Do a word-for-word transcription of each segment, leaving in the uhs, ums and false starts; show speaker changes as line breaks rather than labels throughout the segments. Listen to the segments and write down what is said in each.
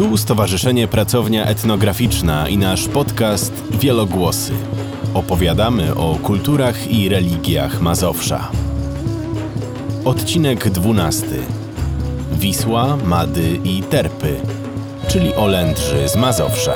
Tu Stowarzyszenie Pracownia Etnograficzna i nasz podcast Wielogłosy. Opowiadamy o kulturach i religiach Mazowsza. Odcinek dwunasty. Wisła, Mady i Terpy, czyli Olędrzy z Mazowsza.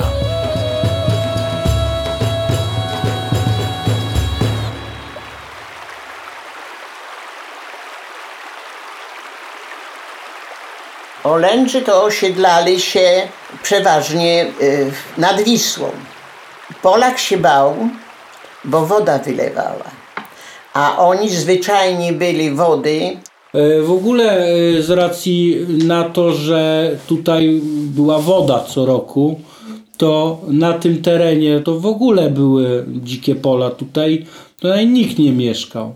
Olędrzy to osiedlali się przeważnie nad Wisłą. Polak się bał, bo woda wylewała, a oni zwyczajnie byli wody.
W ogóle z racji na to, że tutaj była woda co roku, to na tym terenie to w ogóle były dzikie pola. Tutaj, tutaj nikt nie mieszkał.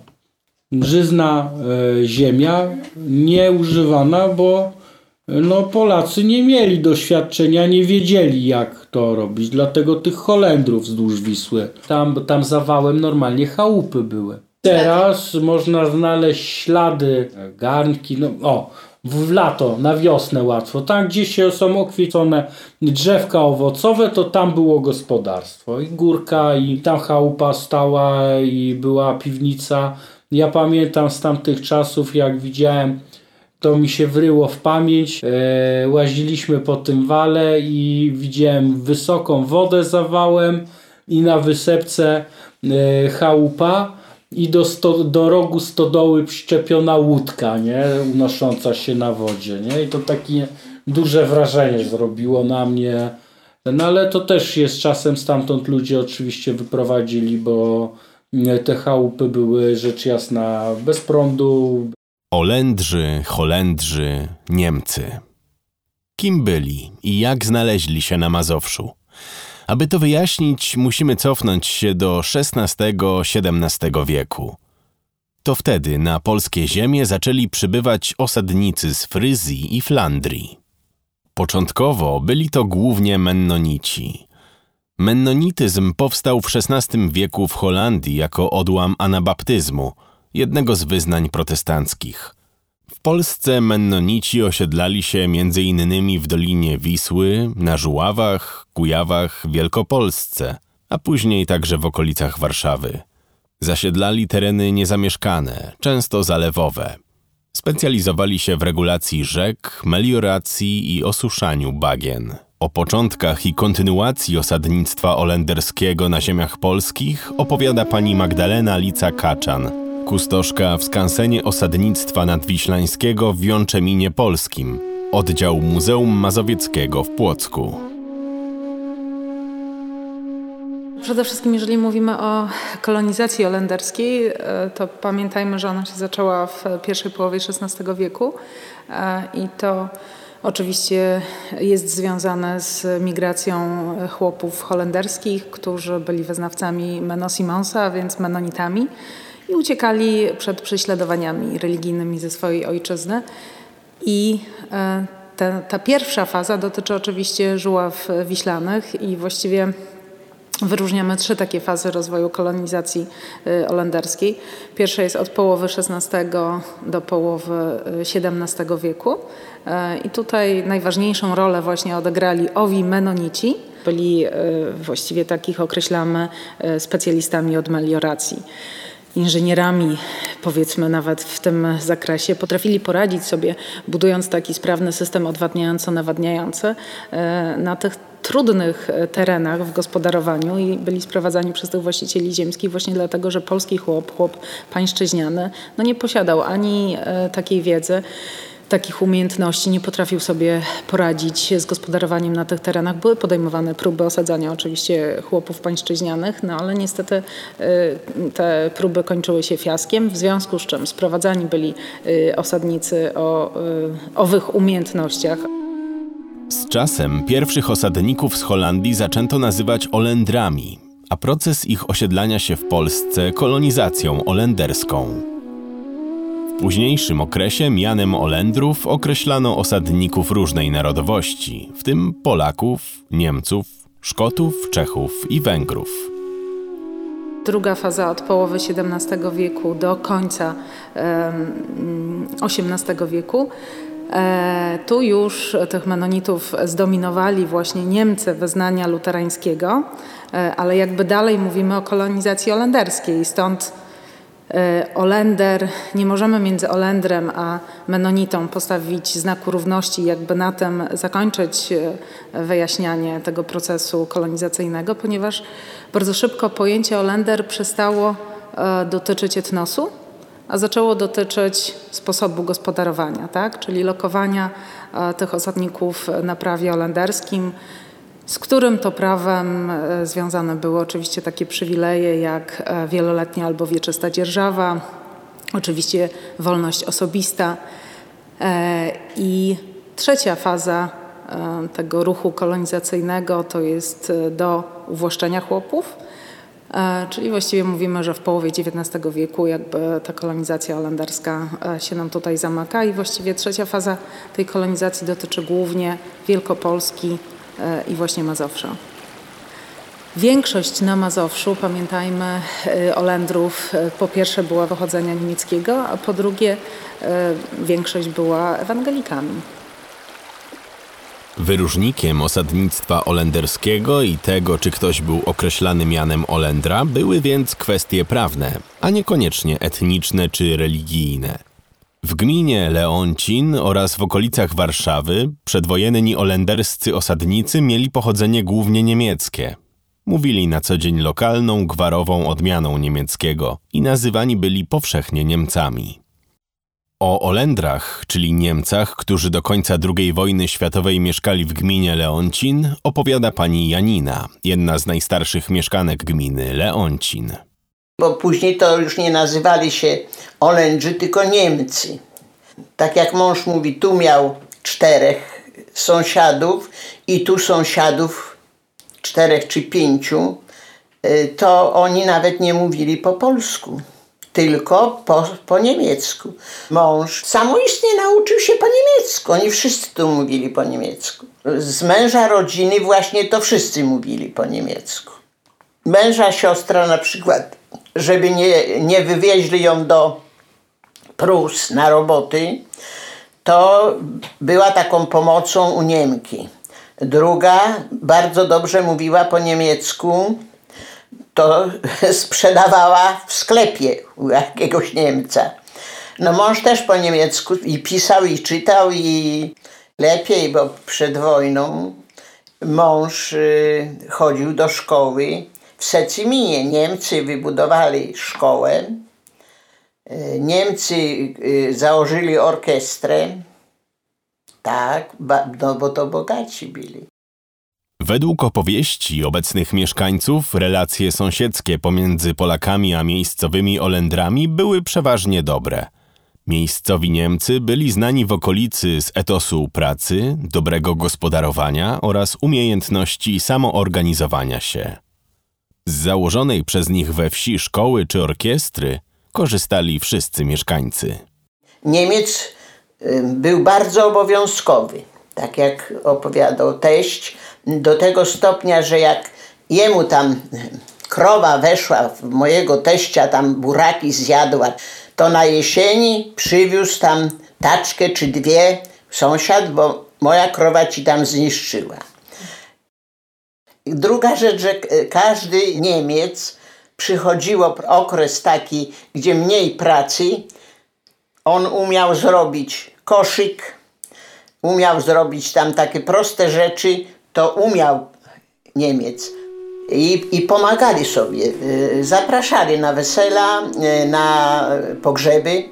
Żyzna ziemia nieużywana, bo no Polacy nie mieli doświadczenia, nie wiedzieli jak to robić, dlatego tych Holendrów wzdłuż Wisły. Tam, tam za wałem normalnie chałupy były. Teraz można znaleźć ślady, garnki, no o, w lato, na wiosnę łatwo. Tam gdzie się są okwiecone drzewka owocowe, to tam było gospodarstwo. I górka, i tam chałupa stała, i była piwnica. Ja pamiętam z tamtych czasów, jak widziałem, to mi się wryło w pamięć. E, łaziliśmy po tym wale i widziałem wysoką wodę za wałem i na wysepce e, chałupa i do, sto, do rogu stodoły przyczepiona łódka, nie? Unosząca się na wodzie. Nie? I to takie duże wrażenie zrobiło na mnie. No ale to też jest czasem stamtąd ludzie oczywiście wyprowadzili, bo te chałupy były rzecz jasna bez prądu.
Olędrzy, Holendrzy, Niemcy. Kim byli i jak znaleźli się na Mazowszu? Aby to wyjaśnić, musimy cofnąć się do szesnastego siedemnastego wieku. To wtedy na polskie ziemie zaczęli przybywać osadnicy z Fryzji i Flandrii. Początkowo byli to głównie Mennonici. Mennonityzm powstał w szesnastym wieku w Holandii jako odłam anabaptyzmu, jednego z wyznań protestanckich. W Polsce Mennonici osiedlali się między innymi w Dolinie Wisły, na Żuławach, Kujawach, Wielkopolsce, a później także w okolicach Warszawy. Zasiedlali tereny niezamieszkane, często zalewowe. Specjalizowali się w regulacji rzek, melioracji i osuszaniu bagien. O początkach i kontynuacji osadnictwa olenderskiego na ziemiach polskich opowiada pani Magdalena Lica-Kaczan, kustoszka w skansenie osadnictwa nadwiślańskiego w Wiączeminie Polskim, oddział Muzeum Mazowieckiego w Płocku.
Przede wszystkim, jeżeli mówimy o kolonizacji olenderskiej, to pamiętajmy, że ona się zaczęła w pierwszej połowie szesnastego wieku i to oczywiście jest związane z migracją chłopów holenderskich, którzy byli wyznawcami Menno Simonsa, a więc Mennonitami, i uciekali przed prześladowaniami religijnymi ze swojej ojczyzny. I ta, ta pierwsza faza dotyczy oczywiście Żuław Wiślanych i właściwie wyróżniamy trzy takie fazy rozwoju kolonizacji olenderskiej. Pierwsza jest od połowy szesnastego do połowy siedemnastego wieku. I tutaj najważniejszą rolę właśnie odegrali owi Mennonici. Byli właściwie takich określamy specjalistami od melioracji. Inżynierami, powiedzmy nawet w tym zakresie, potrafili poradzić sobie, budując taki sprawny system odwadniająco-nawadniający na tych trudnych terenach w gospodarowaniu i byli sprowadzani przez tych właścicieli ziemskich właśnie dlatego, że polski chłop, chłop pańszczyźniany, no nie posiadał ani takiej wiedzy, takich umiejętności, nie potrafił sobie poradzić z gospodarowaniem na tych terenach. Były podejmowane próby osadzania oczywiście chłopów pańszczyźnianych, no ale niestety y, te próby kończyły się fiaskiem, w związku z czym sprowadzani byli y, osadnicy o y, owych umiejętnościach.
Z czasem pierwszych osadników z Holandii zaczęto nazywać Olendrami, a proces ich osiedlania się w Polsce kolonizacją olenderską. W późniejszym okresie mianem Olędrów określano osadników różnej narodowości, w tym Polaków, Niemców, Szkotów, Czechów i Węgrów.
Druga faza od połowy siedemnastego wieku do końca osiemnastego wieku Tu już tych menonitów zdominowali właśnie Niemcy wyznania luterańskiego, ale jakby dalej mówimy o kolonizacji holenderskiej, stąd Olender, nie możemy między Olendrem a menonitą postawić znaku równości, jakby na tym zakończyć wyjaśnianie tego procesu kolonizacyjnego, ponieważ bardzo szybko pojęcie Olender przestało dotyczyć etnosu, a zaczęło dotyczyć sposobu gospodarowania, tak? Czyli lokowania tych osadników na prawie holenderskim, z którym to prawem związane były oczywiście takie przywileje jak wieloletnia albo wieczysta dzierżawa, oczywiście wolność osobista. I trzecia faza tego ruchu kolonizacyjnego to jest do uwłaszczenia chłopów, czyli właściwie mówimy, że w połowie dziewiętnastego wieku jakby ta kolonizacja holenderska się nam tutaj zamyka i właściwie trzecia faza tej kolonizacji dotyczy głównie Wielkopolski i właśnie Mazowsza. Większość na Mazowszu, pamiętajmy, Olendrów po pierwsze była pochodzenia niemieckiego, a po drugie większość była ewangelikami.
Wyróżnikiem osadnictwa olenderskiego i tego, czy ktoś był określany mianem Olendra, były więc kwestie prawne, a niekoniecznie etniczne czy religijne. W gminie Leoncin oraz w okolicach Warszawy przedwojenni olenderscy osadnicy mieli pochodzenie głównie niemieckie. Mówili na co dzień lokalną, gwarową odmianą niemieckiego i nazywani byli powszechnie Niemcami. O Olendrach, czyli Niemcach, którzy do końca drugiej wojny światowej mieszkali w gminie Leoncin, opowiada pani Janina, jedna z najstarszych mieszkanek gminy Leoncin.
Bo później to już nie nazywali się Olendrzy, tylko Niemcy. Tak jak mąż mówi, tu miał czterech sąsiadów i tu sąsiadów czterech czy pięciu, to oni nawet nie mówili po polsku, tylko po, po niemiecku. Mąż samoistnie nauczył się po niemiecku, oni wszyscy tu mówili po niemiecku. Z męża rodziny właśnie to wszyscy mówili po niemiecku. Męża siostra na przykład, żeby nie, nie wywieźli ją do Prus na roboty, to była taką pomocą u Niemki. Druga bardzo dobrze mówiła po niemiecku, to sprzedawała w sklepie u jakiegoś Niemca. No mąż też po niemiecku i pisał i czytał i lepiej, bo przed wojną mąż y, chodził do szkoły w Seciminie. Niemcy wybudowali szkołę, y, Niemcy y, założyli orkiestrę, tak, ba, no bo to bogaci byli.
Według opowieści obecnych mieszkańców relacje sąsiedzkie pomiędzy Polakami a miejscowymi Olendrami były przeważnie dobre. Miejscowi Niemcy byli znani w okolicy z etosu pracy, dobrego gospodarowania oraz umiejętności samoorganizowania się. Z założonej przez nich we wsi szkoły czy orkiestry korzystali wszyscy mieszkańcy.
Niemiec był bardzo obowiązkowy, tak jak opowiadał teść, do tego stopnia, że jak jemu tam krowa weszła w mojego teścia, tam buraki zjadła, to na jesieni przywiózł tam taczkę czy dwie sąsiad, bo moja krowa ci tam zniszczyła. Druga rzecz, że każdy Niemiec przychodziło okres taki, gdzie mniej pracy, on umiał zrobić koszyk, umiał zrobić tam takie proste rzeczy, to umiał Niemiec. I, i pomagali sobie, zapraszali na wesela, na pogrzeby.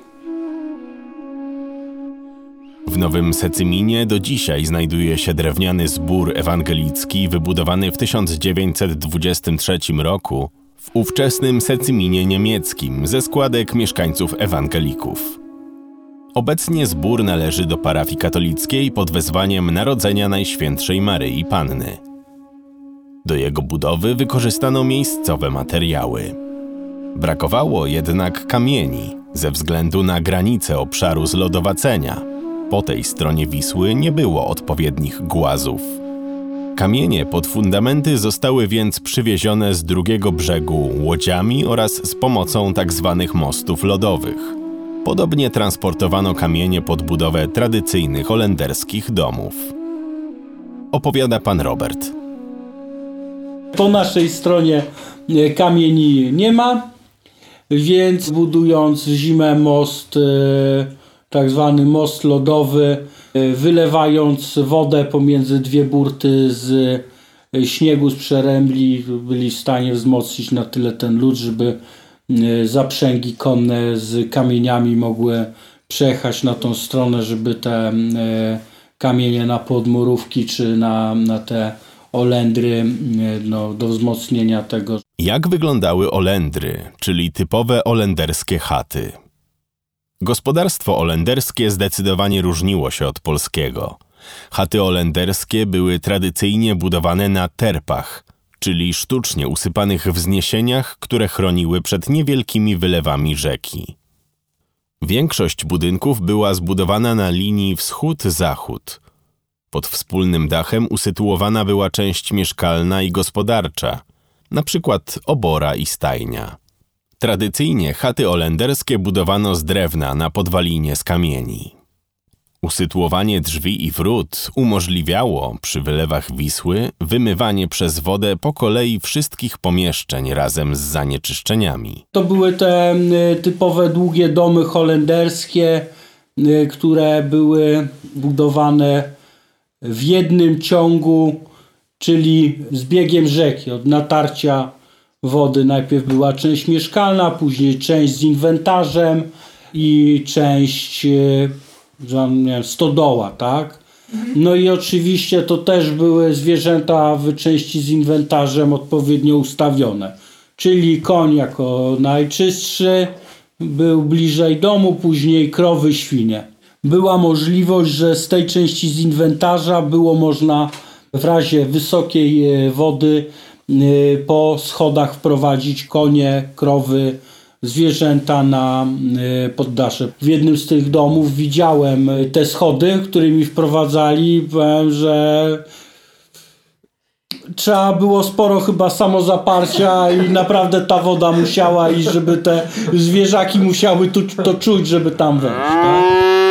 W Nowym Secyminie do dzisiaj znajduje się drewniany zbór ewangelicki wybudowany w tysiąc dziewięćset dwudziestym trzecim roku w ówczesnym Secyminie niemieckim ze składek mieszkańców ewangelików. Obecnie zbór należy do parafii katolickiej pod wezwaniem Narodzenia Najświętszej Maryi Panny. Do jego budowy wykorzystano miejscowe materiały. Brakowało jednak kamieni ze względu na granicę obszaru zlodowacenia. Po tej stronie Wisły nie było odpowiednich głazów. Kamienie pod fundamenty zostały więc przywiezione z drugiego brzegu łodziami oraz z pomocą tzw. mostów lodowych. Podobnie transportowano kamienie pod budowę tradycyjnych holenderskich domów. Opowiada pan Robert.
Po naszej stronie kamieni nie ma, więc budując zimę most, tak zwany most lodowy, wylewając wodę pomiędzy dwie burty z śniegu z Przerębli, byli w stanie wzmocnić na tyle ten lód, żeby zaprzęgi konne z kamieniami mogły przejechać na tą stronę, żeby te kamienie na podmurówki czy na, na te olendry no, do wzmocnienia tego.
Jak wyglądały olendry, czyli typowe olenderskie chaty? Gospodarstwo olenderskie zdecydowanie różniło się od polskiego. Chaty olenderskie były tradycyjnie budowane na terpach, czyli sztucznie usypanych wzniesieniach, które chroniły przed niewielkimi wylewami rzeki. Większość budynków była zbudowana na linii wschód-zachód. Pod wspólnym dachem usytuowana była część mieszkalna i gospodarcza, na przykład obora i stajnia. Tradycyjnie chaty olenderskie budowano z drewna na podwalinie z kamieni. Usytuowanie drzwi i wrót umożliwiało, przy wylewach Wisły, wymywanie przez wodę po kolei wszystkich pomieszczeń razem z zanieczyszczeniami.
To były te typowe długie domy holenderskie, które były budowane w jednym ciągu, czyli z biegiem rzeki. Od natarcia wody najpierw była część mieszkalna, później część z inwentarzem i część nie wiem, stodoła, tak? No i oczywiście to też były zwierzęta w części z inwentarzem odpowiednio ustawione. Czyli koń jako najczystszy był bliżej domu, później krowy, świnie. Była możliwość, że z tej części z inwentarza było można w razie wysokiej wody po schodach wprowadzić konie, krowy, zwierzęta na poddasze. W jednym z tych domów widziałem te schody, którymi wprowadzali. Powiem, że trzeba było sporo chyba samozaparcia i naprawdę ta woda musiała iść, żeby te zwierzaki musiały to, to czuć, żeby tam wejść. Tak?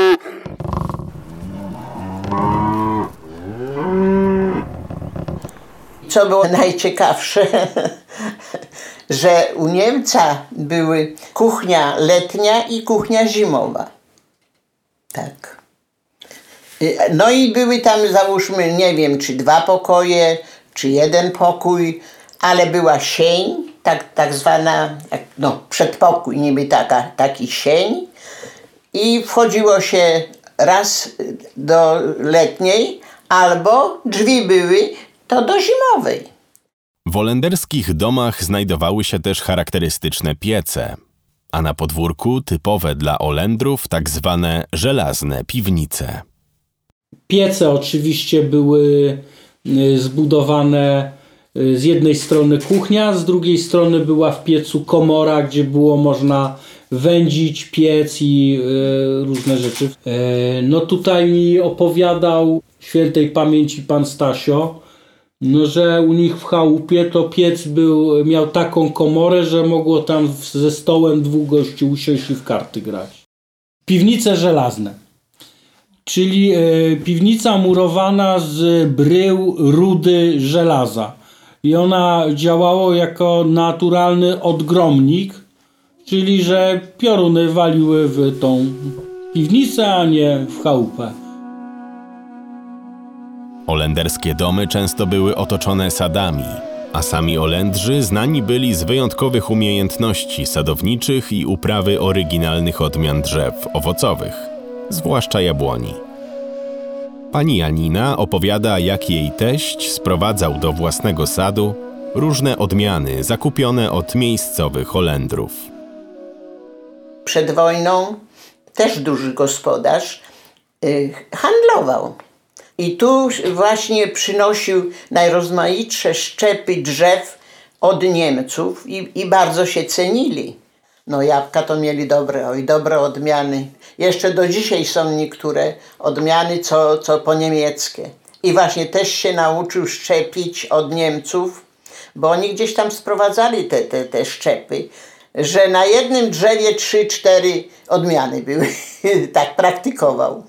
Co było najciekawsze, że u Niemca były kuchnia letnia i kuchnia zimowa. Tak. No i były tam, załóżmy, nie wiem, czy dwa pokoje, czy jeden pokój, ale była sień, tak, tak zwana, no, przedpokój, niby taka, taki sień. I wchodziło się raz do letniej, albo drzwi były to do zimowej.
W holenderskich domach znajdowały się też charakterystyczne piece, a na podwórku typowe dla Olendrów tak zwane żelazne piwnice.
Piece oczywiście były zbudowane, z jednej strony kuchnia, z drugiej strony była w piecu komora, gdzie było można wędzić, piec i y, różne rzeczy. Y, no tutaj mi opowiadał świętej pamięci pan Stasio, no, że u nich w chałupie to piec był, miał taką komorę, że mogło tam ze stołem dwóch gości usiąść i w karty grać. Piwnice żelazne, czyli y, piwnica murowana z brył rudy żelaza. I ona działała jako naturalny odgromnik, czyli że pioruny waliły w tą piwnicę, a nie w chałupę.
Holenderskie domy często były otoczone sadami, a sami Olendrzy znani byli z wyjątkowych umiejętności sadowniczych i uprawy oryginalnych odmian drzew owocowych, zwłaszcza jabłoni. Pani Janina opowiada, jak jej teść sprowadzał do własnego sadu różne odmiany zakupione od miejscowych Holendrów.
Przed wojną też duży gospodarz y, handlował. I tu właśnie przynosił najrozmaitsze szczepy drzew od Niemców i, i bardzo się cenili. No jabłka to mieli dobre, oj, dobre odmiany. Jeszcze do dzisiaj są niektóre odmiany, co, co po niemieckie. I właśnie też się nauczył szczepić od Niemców, bo oni gdzieś tam sprowadzali te, te, te szczepy że na jednym drzewie trzy, cztery odmiany były. Tak praktykował.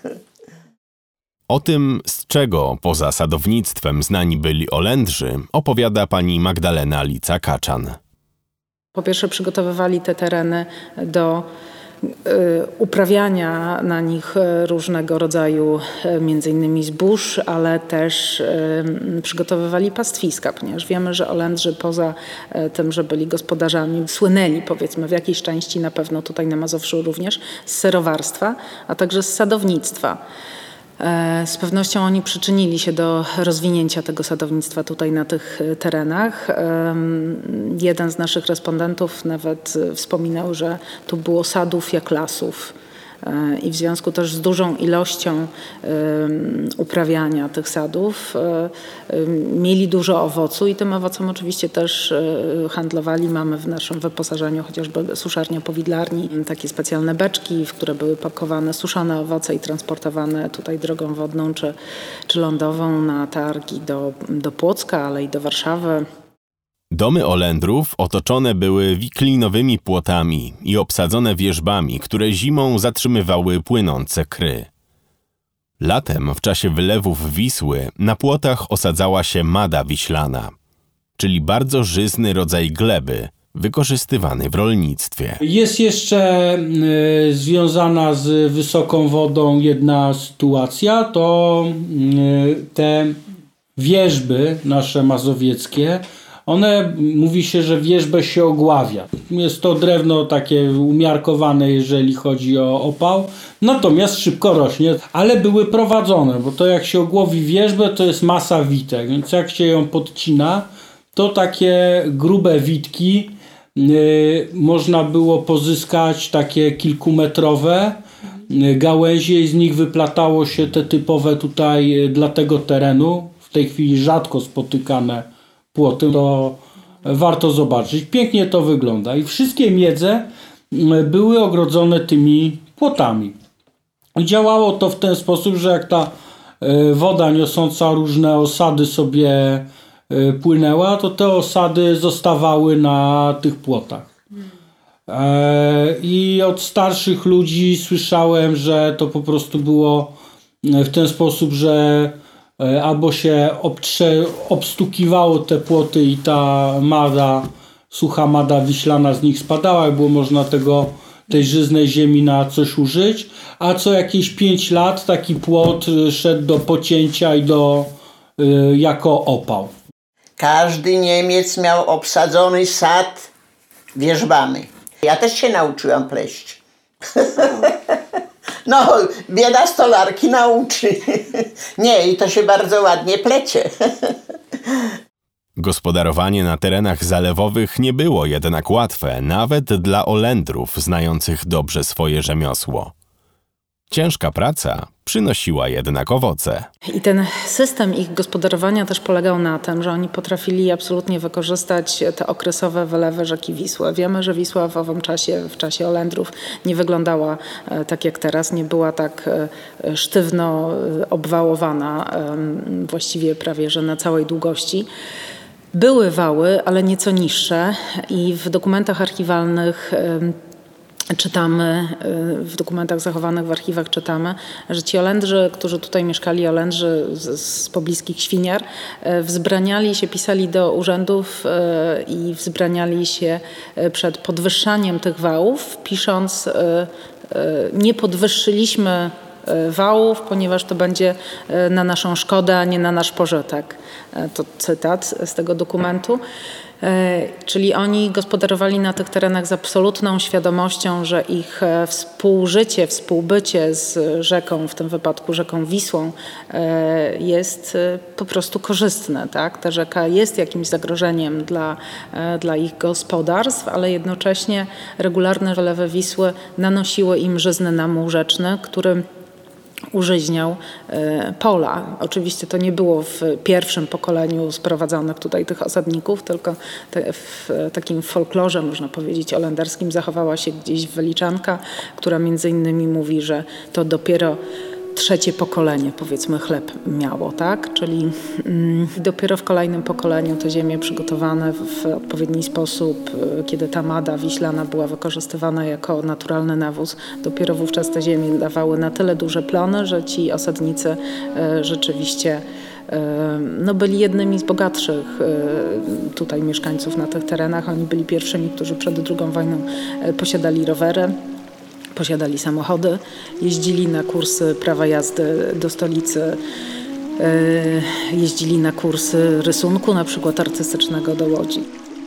O tym, z czego poza sadownictwem znani byli Olędrzy, opowiada pani Magdalena Lica-Kaczan.
Po pierwsze przygotowywali te tereny do y, uprawiania na nich różnego rodzaju między innymi zbóż, ale też y, przygotowywali pastwiska, ponieważ wiemy, że Olędrzy poza y, tym, że byli gospodarzami, słynęli powiedzmy w jakiejś części na pewno tutaj na Mazowszu również z serowarstwa, a także z sadownictwa. Z pewnością oni przyczynili się do rozwinięcia tego sadownictwa tutaj na tych terenach. Jeden z naszych respondentów nawet wspominał, że tu było sadów jak lasów. I w związku też z dużą ilością uprawiania tych sadów mieli dużo owocu i tym owocem oczywiście też handlowali. Mamy w naszym wyposażeniu chociażby suszarnia powidlarni, takie specjalne beczki, w które były pakowane suszone owoce i transportowane tutaj drogą wodną czy, czy lądową na targi do, do Płocka, ale i do Warszawy.
Domy Olędrów otoczone były wiklinowymi płotami i obsadzone wierzbami, które zimą zatrzymywały płynące kry. Latem, w czasie wylewów Wisły, na płotach osadzała się mada wiślana, czyli bardzo żyzny rodzaj gleby, wykorzystywany w rolnictwie.
Jest jeszcze y, związana z wysoką wodą jedna sytuacja, to y, te wierzby nasze mazowieckie, one, mówi się, że wierzbę się ogławia. Jest to drewno takie umiarkowane, jeżeli chodzi o opał, natomiast szybko rośnie, ale były prowadzone, bo to jak się ogłowi wierzbę, to jest masa witek, więc jak się ją podcina, to takie grube witki yy, można było pozyskać, takie kilkumetrowe yy, gałęzie i z nich wyplatało się te typowe tutaj yy, dla tego terenu, w tej chwili rzadko spotykane płoty, to warto zobaczyć. Pięknie to wygląda. I wszystkie miedze były ogrodzone tymi płotami. I działało to w ten sposób, że jak ta woda niosąca różne osady sobie płynęła, to te osady zostawały na tych płotach. I od starszych ludzi słyszałem, że to po prostu było w ten sposób, że albo się obtrze, obstukiwało te płoty i ta mada, sucha mada wiślana z nich spadała i było można tego, tej żyznej ziemi na coś użyć, a co jakieś pięć lat taki płot szedł do pocięcia i do, y, jako opał.
Każdy Niemiec miał obsadzony sad wierzbami. Ja też się nauczyłam pleść. No, bieda stolarki nauczy. Nie, i to się bardzo ładnie plecie.
Gospodarowanie na terenach zalewowych nie było jednak łatwe, nawet dla Olędrów znających dobrze swoje rzemiosło. Ciężka praca przynosiła jednak owoce.
I ten system ich gospodarowania też polegał na tym, że oni potrafili absolutnie wykorzystać te okresowe wylewy rzeki Wisły. Wiemy, że Wisła w owym czasie, w czasie Olędrów nie wyglądała tak jak teraz, nie była tak sztywno obwałowana, właściwie prawie że na całej długości. Były wały, ale nieco niższe i w dokumentach archiwalnych czytamy, w dokumentach zachowanych w archiwach czytamy, że ci Olędrzy, którzy tutaj mieszkali, Olędrzy z, z pobliskich Świniar, wzbraniali się, pisali do urzędów i wzbraniali się przed podwyższaniem tych wałów, pisząc: nie podwyższyliśmy wałów, ponieważ to będzie na naszą szkodę, a nie na nasz pożytek. To cytat z tego dokumentu. Czyli oni gospodarowali na tych terenach z absolutną świadomością, że ich współżycie, współbycie z rzeką, w tym wypadku rzeką Wisłą, jest po prostu korzystne. Tak? Ta rzeka jest jakimś zagrożeniem dla, dla ich gospodarstw, ale jednocześnie regularne wylewy Wisły nanosiły im żyzny namół rzeczny, który użyźniał pola. Oczywiście to nie było w pierwszym pokoleniu sprowadzonych tutaj tych osadników, tylko te, w takim folklorze, można powiedzieć, olenderskim zachowała się gdzieś wyliczanka, która między innymi mówi, że to dopiero trzecie pokolenie, powiedzmy, chleb miało, tak? Czyli mm, dopiero w kolejnym pokoleniu te ziemie przygotowane w, w odpowiedni sposób, kiedy ta mada wiślana była wykorzystywana jako naturalny nawóz, dopiero wówczas te ziemie dawały na tyle duże plony, że ci osadnicy e, rzeczywiście e, no, byli jednymi z bogatszych e, tutaj mieszkańców na tych terenach. Oni byli pierwszymi, którzy przed drugą wojną e, posiadali rowery. Posiadali samochody, jeździli na kursy prawa jazdy do stolicy, yy, jeździli na kursy rysunku, na przykład artystycznego do Łodzi.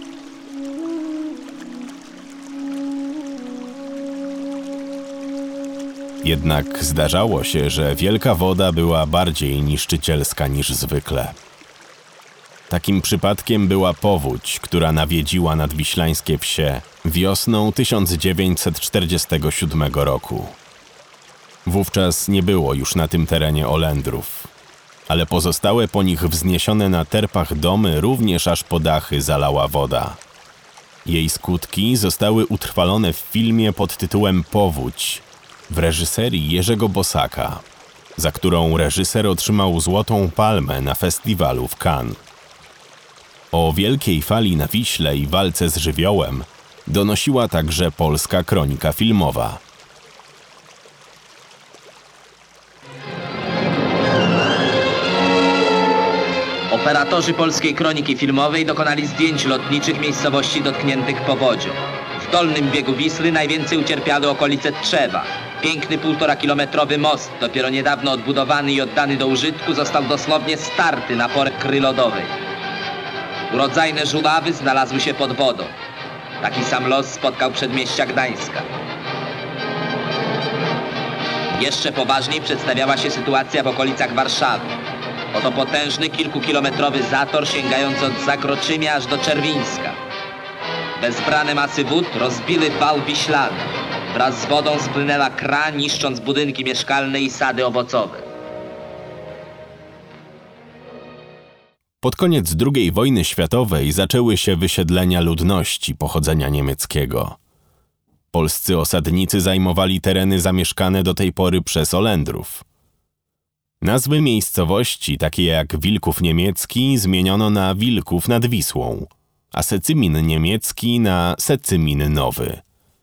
Jednak zdarzało się, że wielka woda była bardziej niszczycielska niż zwykle. Takim przypadkiem była powódź, która nawiedziła nadwiślańskie wsie wiosną tysiąc dziewięćset czterdziestego siódmego roku. Wówczas nie było już na tym terenie Olendrów, ale pozostałe po nich wzniesione na terpach domy również aż po dachy zalała woda. Jej skutki zostały utrwalone w filmie pod tytułem Powódź w reżyserii Jerzego Bosaka, za którą reżyser otrzymał Złotą Palmę na festiwalu w Cannes. O wielkiej fali na Wiśle i walce z żywiołem donosiła także polska kronika filmowa.
Operatorzy polskiej kroniki filmowej dokonali zdjęć lotniczych miejscowości dotkniętych powodzią. W dolnym biegu Wisły najwięcej ucierpiały okolice Tczewa. Piękny półtorakilometrowy most, dopiero niedawno odbudowany i oddany do użytku, został dosłownie starty na porę lodowej. Urodzajne żuławy znalazły się pod wodą. Taki sam los spotkał przedmieścia Gdańska. Jeszcze poważniej przedstawiała się sytuacja w okolicach Warszawy. Oto potężny kilkukilometrowy zator sięgający od Zakroczymia aż do Czerwińska. Bezbrane masy wód rozbiły wał wiślany. Wraz z wodą spłynęła Kra, niszcząc budynki mieszkalne i sady owocowe.
Pod koniec drugiej wojny światowej zaczęły się wysiedlenia ludności pochodzenia niemieckiego. Polscy osadnicy zajmowali tereny zamieszkane do tej pory przez Olendrów. Nazwy miejscowości, takie jak Wilków Niemiecki, zmieniono na Wilków nad Wisłą, a Secymin Niemiecki na Secymin Nowy.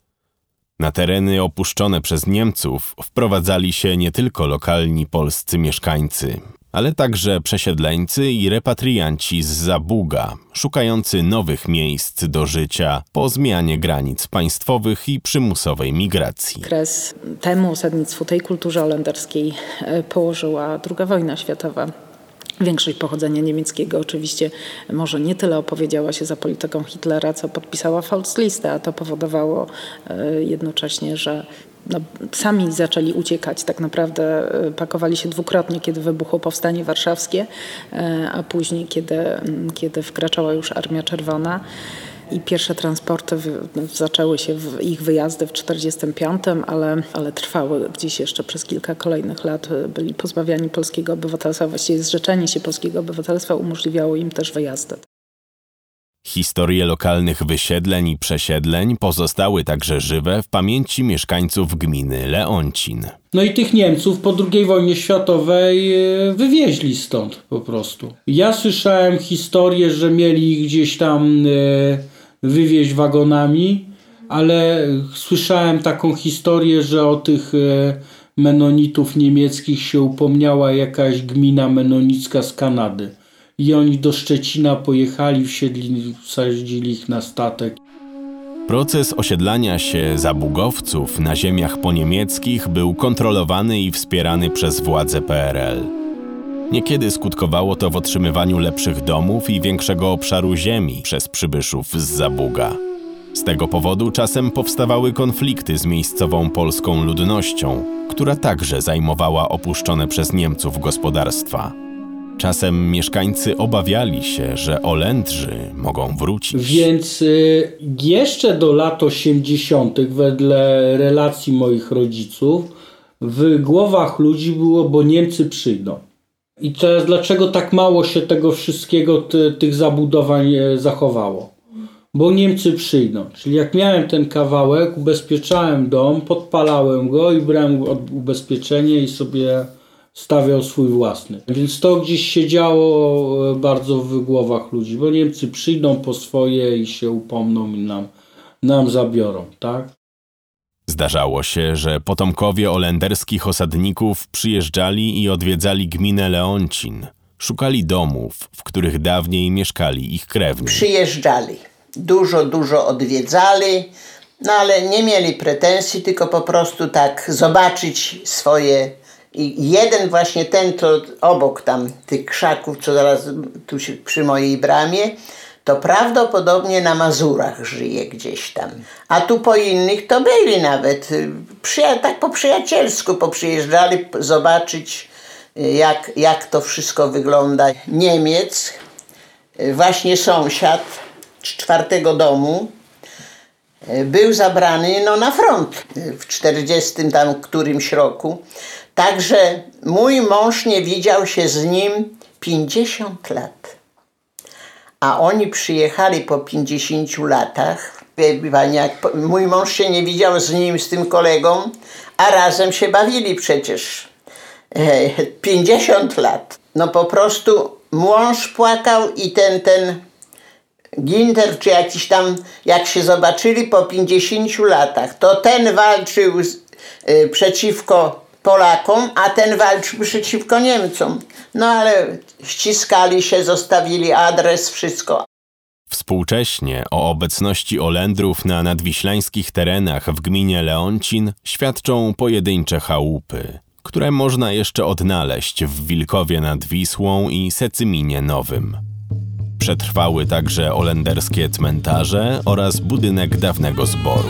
Na tereny opuszczone przez Niemców wprowadzali się nie tylko lokalni polscy mieszkańcy, ale także przesiedleńcy i repatrianci z Zabuga, szukający nowych miejsc do życia po zmianie granic państwowych i przymusowej migracji.
Kres temu osadnictwu, tej kulturze holenderskiej położyła druga wojna światowa. Większość pochodzenia niemieckiego oczywiście może nie tyle opowiedziała się za polityką Hitlera, co podpisała Volkslistę, a to powodowało jednocześnie, że no, sami zaczęli uciekać. Tak naprawdę pakowali się dwukrotnie, kiedy wybuchło Powstanie Warszawskie, a później, kiedy, kiedy wkraczała już Armia Czerwona. I pierwsze transporty w, zaczęły się, w ich wyjazdy w czterdziestym piątym, ale, ale trwały gdzieś jeszcze przez kilka kolejnych lat. Byli pozbawiani polskiego obywatelstwa, właściwie zrzeczenie się polskiego obywatelstwa umożliwiało im też wyjazdy.
Historie lokalnych wysiedleń i przesiedleń pozostały także żywe w pamięci mieszkańców gminy Leoncin.
No i tych Niemców po drugiej wojnie światowej wywieźli stąd po prostu. Ja słyszałem historię, że mieli ich gdzieś tam wywieźć wagonami, ale słyszałem taką historię, że o tych menonitów niemieckich się upomniała jakaś gmina menonicka z Kanady. I oni do Szczecina pojechali, wsiedli, wsadzili ich na statek.
Proces osiedlania się zabugowców na ziemiach poniemieckich był kontrolowany i wspierany przez władze P R L. Niekiedy skutkowało to w otrzymywaniu lepszych domów i większego obszaru ziemi przez przybyszów z Zabuga. Z tego powodu czasem powstawały konflikty z miejscową polską ludnością, która także zajmowała opuszczone przez Niemców gospodarstwa. Czasem mieszkańcy obawiali się, że Olendrzy mogą wrócić.
Więc y, jeszcze do lat osiemdziesiątych wedle relacji moich rodziców w głowach ludzi było, bo Niemcy przyjdą. I teraz dlaczego tak mało się tego wszystkiego, ty, tych zabudowań zachowało? bo Niemcy przyjdą. Czyli jak miałem ten kawałek, ubezpieczałem dom, podpalałem go i brałem ubezpieczenie i sobie stawiał swój własny. Więc to gdzieś się działo bardzo w głowach ludzi, bo Niemcy przyjdą po swoje i się upomną i nam, nam zabiorą, tak?
Zdarzało się, że potomkowie olenderskich osadników przyjeżdżali i odwiedzali gminę Leoncin. Szukali domów, w których dawniej mieszkali ich krewni.
Przyjeżdżali. Dużo, dużo odwiedzali, no ale nie mieli pretensji, tylko po prostu tak zobaczyć swoje. I jeden właśnie ten, to obok tam tych krzaków, co zaraz tu się, przy mojej bramie, to prawdopodobnie na Mazurach żyje gdzieś tam. A tu po innych to byli nawet, przyja- tak po przyjacielsku poprzyjeżdżali zobaczyć, jak, jak to wszystko wygląda. Niemiec, właśnie sąsiad z czwartego domu, był zabrany no, na front w czterdziestym tam którymś roku. Także mój mąż nie widział się z nim pięćdziesiąt lat. A oni przyjechali po pięćdziesięciu latach. Jak mój mąż się nie widział z nim, z tym kolegą, a razem się bawili przecież. pięćdziesiąt lat. No po prostu mąż płakał i ten, ten Ginter, czy jakiś tam, jak się zobaczyli po pięćdziesięciu latach, to ten walczył z, y, przeciwko Polakom, a ten walczył przeciwko Niemcom. No ale ściskali się, zostawili adres, wszystko.
Współcześnie o obecności Olendrów na nadwiślańskich terenach w gminie Leoncin świadczą pojedyncze chałupy, które można jeszcze odnaleźć w Wilkowie nad Wisłą i Secyminie Nowym. Przetrwały także olenderskie cmentarze oraz budynek dawnego zboru.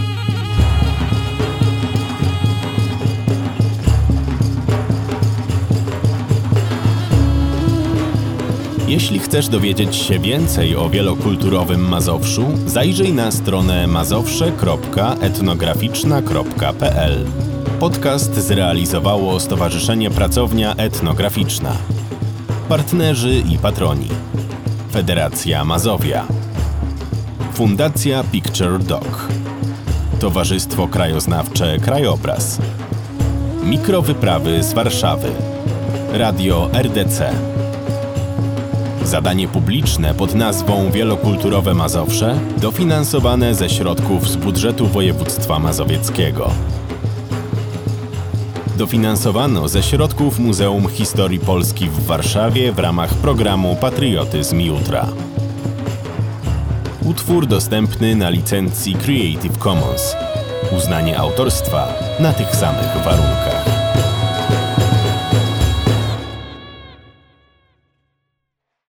Jeśli chcesz dowiedzieć się więcej o wielokulturowym Mazowszu, zajrzyj na stronę mazowsze kropka etnograficzna kropka p l. Podcast zrealizowało Stowarzyszenie Pracownia Etnograficzna. Partnerzy i patroni: Federacja Mazowia, Fundacja Picture Doc, Towarzystwo Krajoznawcze Krajobraz, Mikrowyprawy z Warszawy, Radio R D C. Zadanie publiczne pod nazwą Wielokulturowe Mazowsze dofinansowane ze środków z budżetu województwa mazowieckiego. Dofinansowano ze środków Muzeum Historii Polski w Warszawie w ramach programu Patriotyzm Jutra. Utwór dostępny na licencji Creative Commons. Uznanie autorstwa na tych samych warunkach.